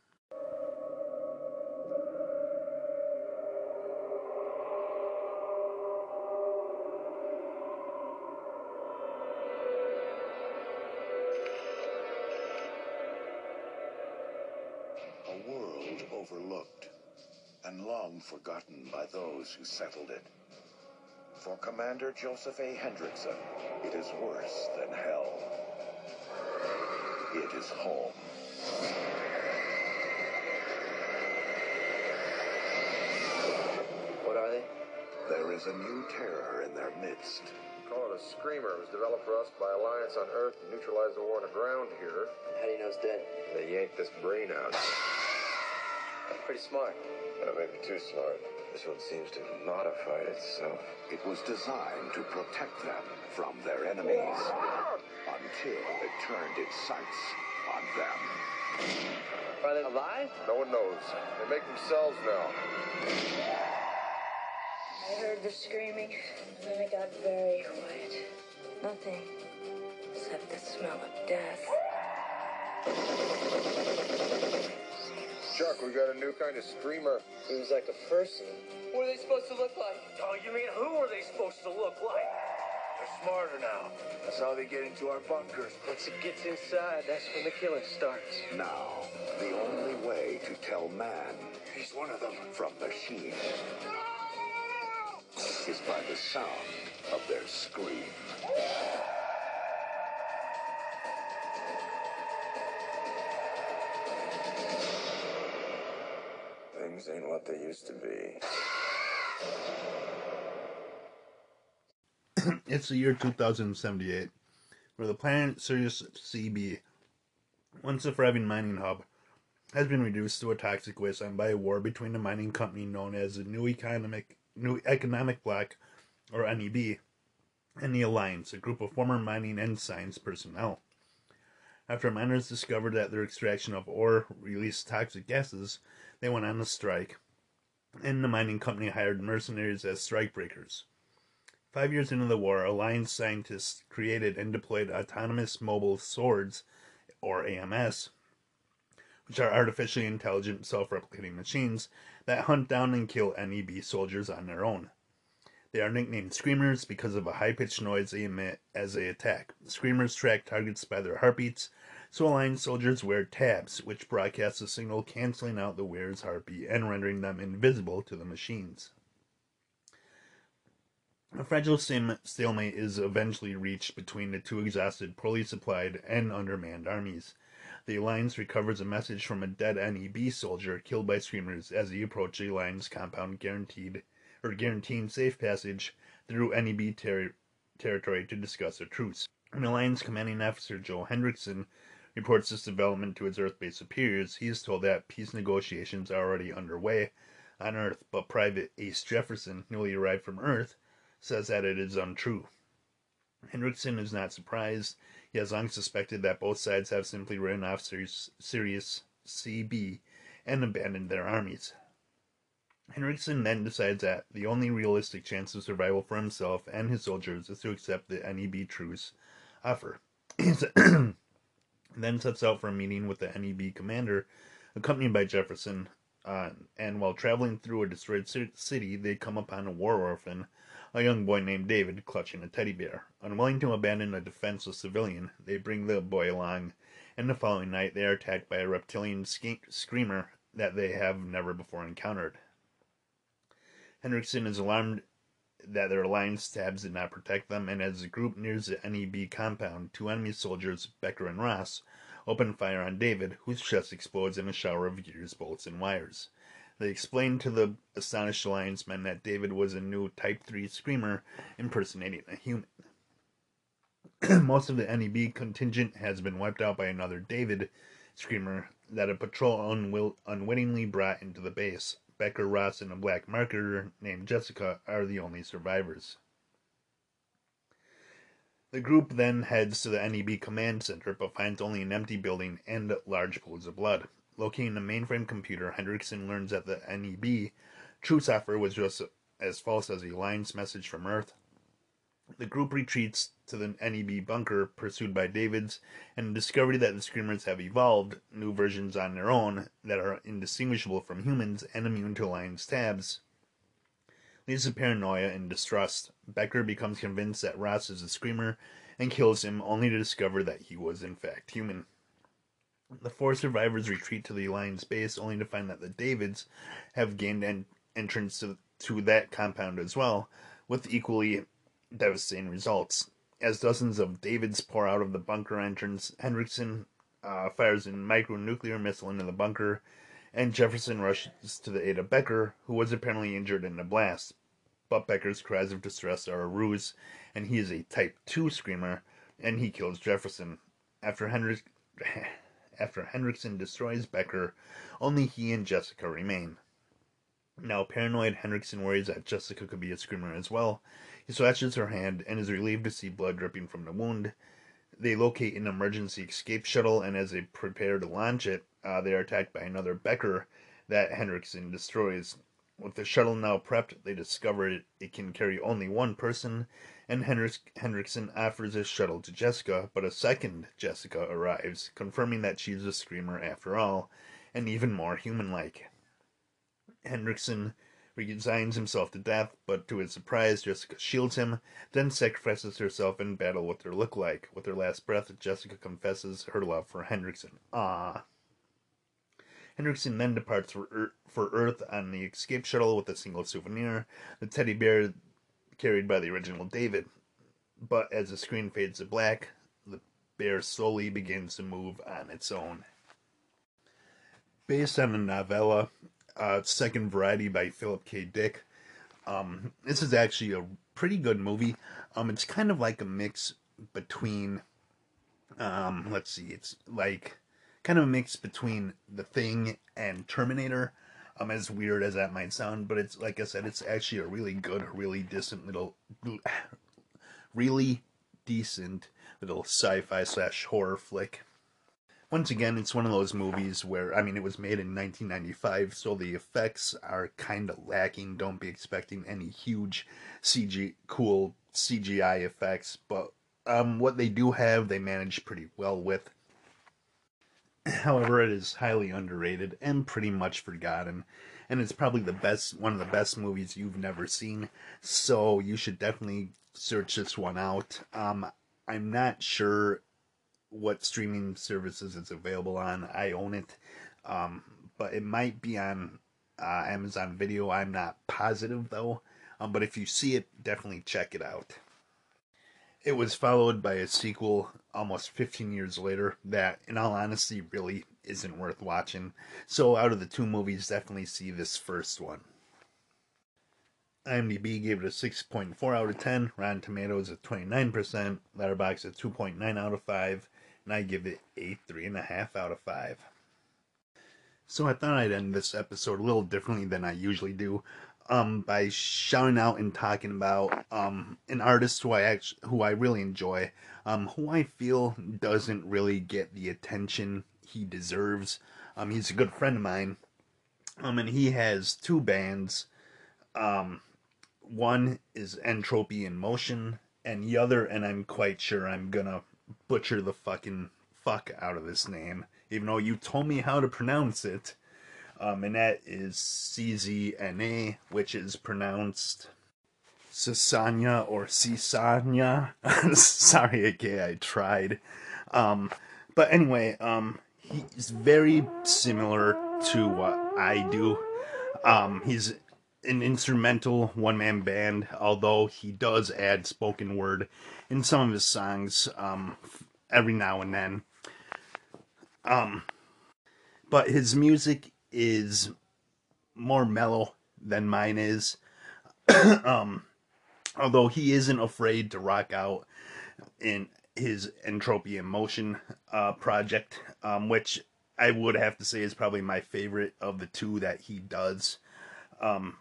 A world overlooked and long forgotten by those who settled it. For Commander Joseph A. Hendrickson, it is worse than hell. It is home. What are they? There is a new terror in their midst. Call it a screamer. It was developed for us by Alliance on Earth to neutralize the war on the ground here. How do you know it's dead? They yanked this brain out. Pretty smart. Uh, maybe too smart. This one seems to have modified itself. It was designed to protect them from their enemies until it turned its sights on them. Are they alive? No one knows. They make themselves now. I heard the screaming, and then it got very quiet. Nothing except the smell of death. Chuck, we got a new kind of screamer. Seems like a person. What are they supposed to look like? Oh, you mean who are they supposed to look like? They're smarter now. That's how they get into our bunkers. Once it gets inside, that's when the killing starts. Now, the only way to tell man He's one of them. from machine is by the sound of their scream. Things ain't what they used to be. It's the year two thousand seventy-eight, where the planet Sirius C B, once a thriving mining hub, has been reduced to a toxic wasteland by a war between a mining company known as the New Economic New Economic Bloc, or N E B, and the Alliance, a group of former mining and science personnel. After miners discovered that their extraction of ore released toxic gases, they went on a strike, and the mining company hired mercenaries as strikebreakers. Five years into the war, Alliance scientists created and deployed autonomous mobile swords, or A M S, which are artificially intelligent self-replicating machines that hunt down and kill N E B soldiers on their own. They are nicknamed Screamers because of a high-pitched noise they emit as they attack. Screamers track targets by their heartbeats, so Alliance soldiers wear tabs, which broadcast a signal canceling out the wearer's heartbeat and rendering them invisible to the machines. A fragile stalemate is eventually reached between the two exhausted, poorly supplied, and undermanned armies. The Alliance recovers a message from a dead N E B soldier killed by Screamers as he approached the Alliance compound guaranteed or guaranteeing safe passage through N E B ter- territory to discuss a truce. When Alliance Commanding Officer Joe Hendrickson reports this development to his Earth-based superiors, he is told that peace negotiations are already underway on Earth, but Private Ace Jefferson, newly arrived from Earth, says that it is untrue. Hendrickson is not surprised. He has long suspected that both sides have simply written off Sirius C B and abandoned their armies. Hendrickson then decides that the only realistic chance of survival for himself and his soldiers is to accept the N E B truce offer. He then sets out for a meeting with the N E B commander, accompanied by Jefferson, uh, and while traveling through a destroyed city, they come upon a war orphan, a young boy named David, clutching a teddy bear. Unwilling to abandon a defenseless civilian, they bring the boy along, and the following night they are attacked by a reptilian sk- screamer that they have never before encountered. Hendrickson is alarmed that their Alliance tabs did not protect them, and as the group nears the N E B compound, two enemy soldiers, Becker and Ross, open fire on David, whose chest explodes in a shower of gears, bolts, and wires. They explained to the astonished Alliance men that David was a new Type three Screamer impersonating a human. Most of the N E B contingent has been wiped out by another David Screamer that a patrol unwill- unwittingly brought into the base. Becker, Ross, and a black marketer named Jessica are the only survivors. The group then heads to the N E B command center, but finds only an empty building and large pools of blood. Locating the mainframe computer, Hendrickson learns that the N E B true software was just as false as the Alliance message from Earth. The group retreats to the N E B bunker, pursued by Davids, and the discovery that the Screamers have evolved new versions on their own that are indistinguishable from humans and immune to Alliance tabs leads to paranoia and distrust. Becker becomes convinced that Ross is a Screamer and kills him, only to discover that he was in fact human. The four survivors retreat to the Alliance base, only to find that the Davids have gained en- entrance to, to that compound as well, with equally devastating results. As dozens of Davids pour out of the bunker entrance, Hendrickson uh, fires a micronuclear missile into the bunker, and Jefferson rushes to the aid of Becker, who was apparently injured in the blast. But Becker's cries of distress are a ruse, and he is a Type two Screamer, and he kills Jefferson. After Hendrick... After Hendrickson destroys Becker, only he and Jessica remain. Now paranoid, Hendrickson worries that Jessica could be a Screamer as well. He slashes her hand and is relieved to see blood dripping from the wound. They locate an emergency escape shuttle, and as they prepare to launch it, uh, they are attacked by another Becker that Hendrickson destroys. With the shuttle now prepped, they discover it, it can carry only one person, and Hendrick, Hendrickson offers his shuttle to Jessica, but a second Jessica arrives, confirming that she's a Screamer after all, and even more human-like. Hendrickson resigns himself to death, but to his surprise, Jessica shields him, then sacrifices herself in battle with her lookalike. With her last breath, Jessica confesses her love for Hendrickson. Ah. Hendrickson then departs for Earth, for Earth on the escape shuttle with a single souvenir, the teddy bear carried by the original David. But as the screen fades to black, the bear slowly begins to move on its own. Based on a novella, uh, Second Variety by Philip K. Dick, um, this is actually a pretty good movie. Um, it's kind of like a mix between, um, let's see, it's like kind of a mix between The Thing and Terminator, um, as weird as that might sound, but it's, like I said, it's actually a really good, really decent little, really decent little sci-fi slash horror flick. Once again, it's one of those movies where, I mean, it was made in nineteen ninety-five, so the effects are kind of lacking. Don't be expecting any huge C G, cool C G I effects, but um, what they do have, they manage pretty well with. However, it is highly underrated and pretty much forgotten, and it's probably the best, one of the best movies you've never seen, so you should definitely search this one out. Um, I'm not sure what streaming services it's available on. I own it, um, but it might be on uh, Amazon Video. I'm not positive, though, um, but if you see it, definitely check it out. It was followed by a sequel almost fifteen years later that, in all honesty, really isn't worth watching. So out of the two movies, definitely see this first one. IMDb gave it a six point four out of ten, Rotten Tomatoes at twenty-nine percent, Letterboxd at two point nine out of five, and I give it a three point five out of five. So I thought I'd end this episode a little differently than I usually do. Um, by shouting out and talking about um, an artist who I actually, who I really enjoy, um, who I feel doesn't really get the attention he deserves. Um, he's a good friend of mine, um, and he has two bands. Um, one is Entropy in Motion, and the other, and I'm quite sure I'm gonna butcher the fucking fuck out of this name, even though you told me how to pronounce it. Um, and that is C Z N A, which is pronounced Sasanya or Cisanya. Sorry, okay, I tried. Um, but anyway, um, he's very similar to what I do. Um, he's an instrumental one-man band, although he does add spoken word in some of his songs, um, every now and then. Um, but his music is more mellow than mine is. um, although he isn't afraid to rock out in his Entropy in Motion uh, project, um, which I would have to say is probably my favorite of the two that he does. Um,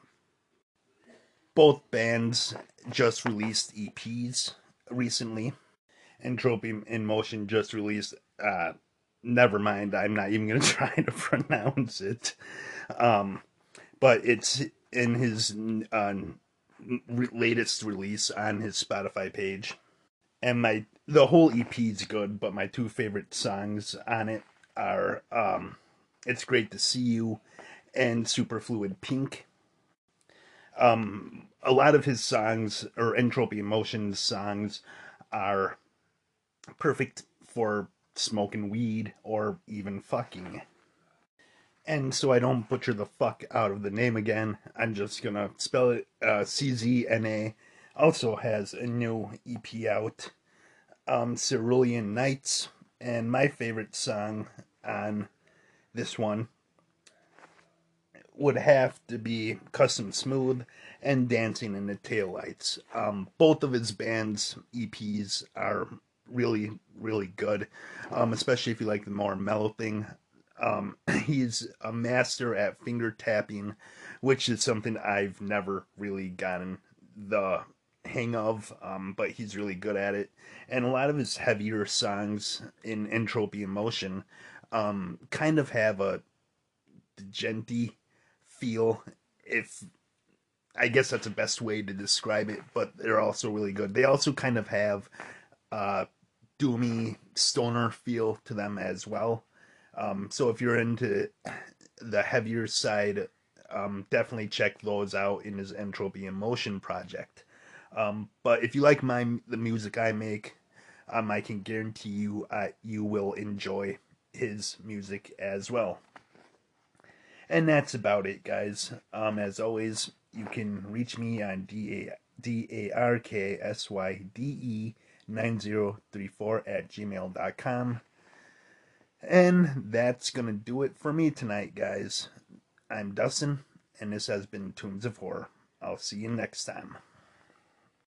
both bands just released E Ps recently. Entropy in Motion just released, uh, never mind, I'm not even going to try to pronounce it. Um, but it's in his uh, latest release on his Spotify page. And my the whole E P is good, but my two favorite songs on it are um, It's Great to See You and Superfluid Pink. Um, a lot of his songs, or Entropy in Motion's songs, are perfect for smoking weed or even fucking. And so I don't butcher the fuck out of the name again, I'm just gonna spell it. uh, C Z N A also has a new E P out, um, Cerulean Nights, and my favorite song on this one would have to be Custom Smooth and Dancing in the Taillights. Um, both of his band's E Ps are really, really good, um, especially if you like the more mellow thing. Um, he's a master at finger tapping, which is something I've never really gotten the hang of, um, but he's really good at it. And a lot of his heavier songs in Entropy in Motion um, kind of have a djenty feel, if I guess that's the best way to describe it, but they're also really good. They also kind of have uh doomy stoner feel to them as well. Um, so if you're into the heavier side, um, definitely check those out in his Entropy in Motion project. Um, but if you like my the music I make, um, I can guarantee you uh, you will enjoy his music as well. And that's about it, guys. Um, as always, you can reach me on D A R K S Y D E nine zero three four at gmail dot com. And that's going to do it for me tonight, guys. I'm Dustin, and this has been Tunes of Horror. I'll see you next time.